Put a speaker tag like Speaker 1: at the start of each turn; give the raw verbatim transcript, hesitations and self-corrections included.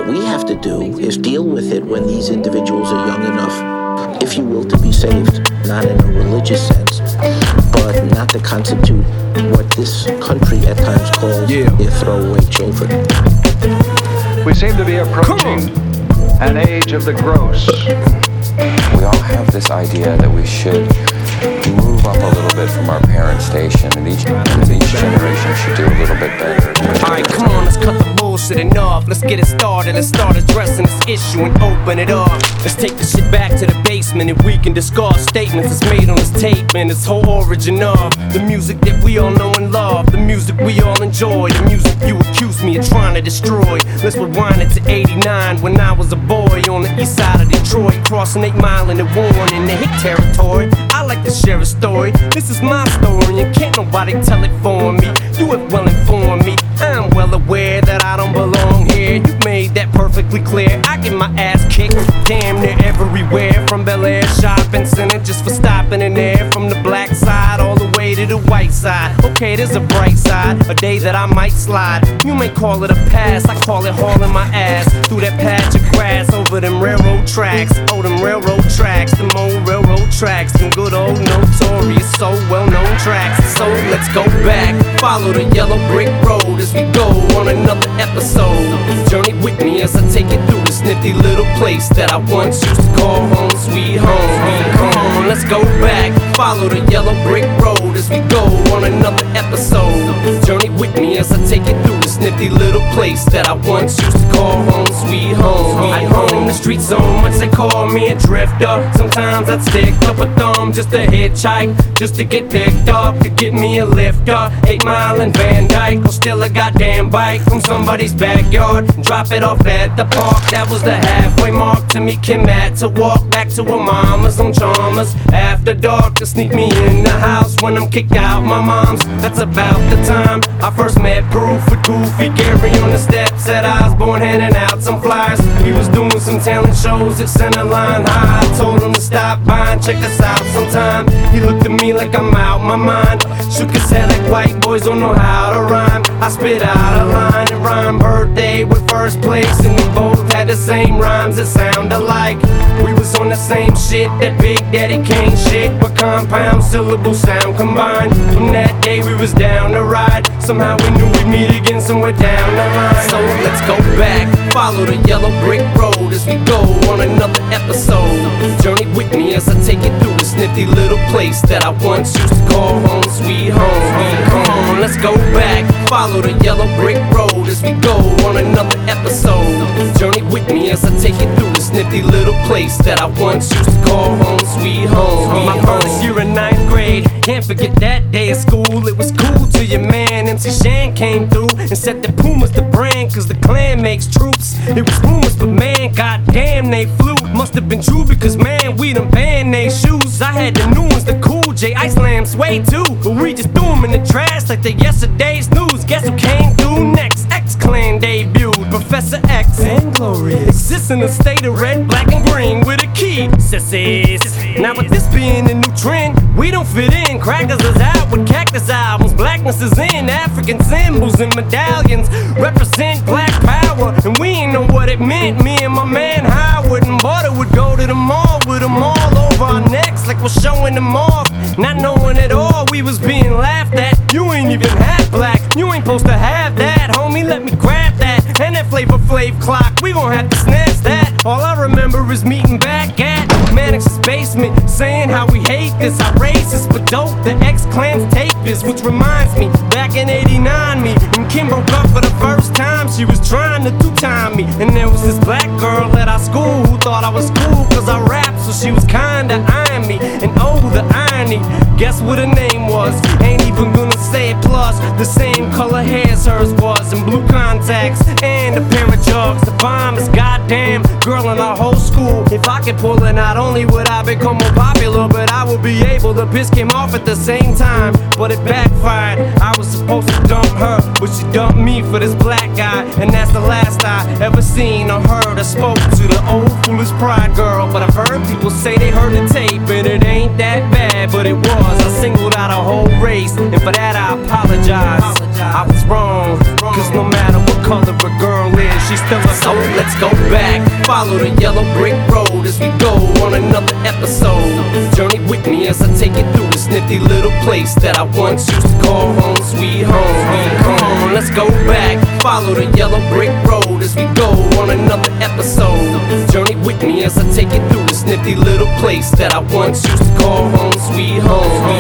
Speaker 1: What we have to do is deal with it when these individuals are young enough, if you will, to be saved, not in a religious sense, but not to constitute what this country at times calls yeah. their throwaway children.
Speaker 2: We seem to be approaching an age of the gross.
Speaker 3: We all have this idea that we should move up a little bit from our parent station, and each, and each generation should do a little bit better.
Speaker 4: Alright, come on, let's cut the bullshit enough. Let's get it started, let's start addressing this issue and open it up. Let's take the shit back to the basement and we can discuss statements that's made on this tape and its whole origin of the music that we all know and love, the music we all enjoy, the music you accuse me of trying to destroy. Let's rewind it to eighty-nine when I was a boy on the east side of Detroit, crossing eight mile in the Warren in the hick territory. I like to share a story, this is my story and can't nobody tell it for me. You have well informed me, I'm well aware that I don't belong here. You made that perfectly clear, I get my ass kicked damn near everywhere, from Bel Air shopping center just for stopping in there, from the black side all the way to the white side. Okay, there's a bright side, a day that I might slide. You may call it a pass, I call it hauling my ass through that patch of grass over them railroad tracks. Oh, them railroad tracks, them old railroad tracks, them good old notorious, so well-known tracks. So let's go back, follow the yellow brick road as we go on another episode. Journey with me as I take it through this nifty little place that I once used to call home, sweet home. Come on, let's go back, follow the yellow brick road as we go on another episode. Journey with me as I take it through this nifty little place that I once used to call home, sweet home. I roam the streets so much they call me a drifter. Sometimes I'd stick up a thumb just to hitchhike, just to get picked up, to get me a lift up. Eight Mile and Van Dyke, or still a goddamn bike from somebody's backyard, drop it off at the park. That was the halfway mark to me Kim had to walk back to her mama's on Chalmers after dark, to sneak me in the house when I'm kicked out my mom's. That's about the time I first met Proof with Goofy Gary on the steps at Osborne, handing out some flyers. He was doing some talent shows at Centerline High. I told him to stop by and check us out sometime. He looked at me like I'm out my mind, shook his head like white boys don't know how to rhyme. I spit out a line and rhyme birthday with first place, and we both had the same rhymes that sound alike. We was on the same shit, that Big Daddy Kane shit, but compound syllable sound combined. From that day we was down to ride, somehow we knew we'd meet again somewhere down the line. So let's go back, follow the yellow brick road as we go on another episode. Journey with me as I take it through this nifty little place that I once used to call home, sweet home. Come on, let's go back, follow the yellow brick road as we go on another episode. Journey with me as I take it through this nifty little place that I once used to call home, sweet home. My first year in ninth grade, can't forget that day at school. It was cool till your man M C Shan came through and said that Puma's the brand, cause the clan makes troops. It was rumors, but man, goddamn, they flew. Must have been true because man, we done banned they shoes. I had the new ones, the Cool J Ice Lamb Sway too, but we just threw them in the trash like they yesterday's news. Guess who came through next? X-Clan debuted, Professor X and Glorious exists in a state of red, black, and green with a key. Sissies. Now with this being a new trend, we don't fit in. Crackers is out with cactus albums, blackness is in. African symbols and medallions represent black power, and we ain't know what it meant. Me and my man Howard and Butter would go to the mall with them all over our necks like we're showing them off, not knowing at all we was being laughed at. You ain't even half black, you ain't supposed to have that, homie, let me grab that. And that Flavor Flav clock, we gon' have to snatch that. All I remember is meeting back at Mannix's basement, saying how we hate this, how racist but dope the X-Clan's tape is. Which reminds me, back in eighty-nine, me and Kim broke up for the first time. She was trying to two-time me, and there was this black girl at our school who thought I was cool cause I rap, so she was kinda eyeing me. And oh, the irony, guess what her name was? Ain't even gonna say it. Plus, the same color hair as hers was, and blue contacts and a pair of jugs. The bomb is goddamn girl in our whole school. If I could pull it, not only would I become more popular, but I would be able to piss him off at the same time. But it backfired, I was supposed to dump her, but she dumped me for this black guy. And that's the last I ever seen or heard or spoke to the old foolish pride girl. But I've heard people say they heard the tape and it ain't that bad, but it was. I singled out a whole race, and for that I apologize. I was wrong, cause no matter what color a girl is, she's still a soul. Let's go back, follow the yellow brick road as we go on another episode. Journey with me as I take you through this nifty little place that I once used to call home, sweet home. Come on, let's go back, follow the yellow brick road as we go on another episode. Journey with me as I take you through this nifty little place that I once used to call home, sweet home.